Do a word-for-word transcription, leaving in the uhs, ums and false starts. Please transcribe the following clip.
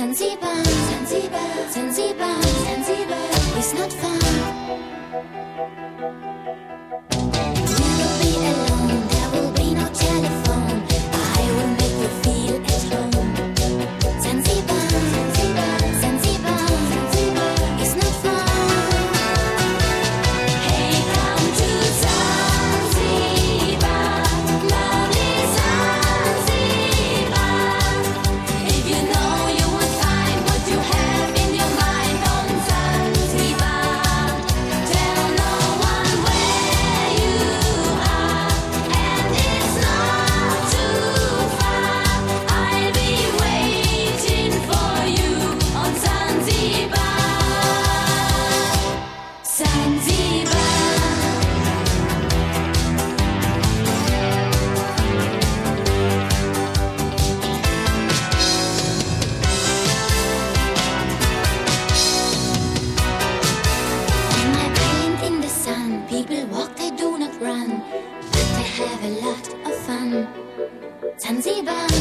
Zanzibar, Zanzibar, Zanzibar, Zanzibar is not far. We will be alone, there will be no telephone. I will make you feel at home. Zanzibar, Zanzibar, Zanzibar, Zanzibar is not far. Hey, come to Zanzibar, lovely Zanzibar. If you know you would find what you have in your mind on Zanzibar. Tell no one where you are, and it's not too far. I'll be waiting for you on Zanzibar. Zanzibar. On my island in the sun, people walk, they do not run, but they have a lot of fun. Zanzibar.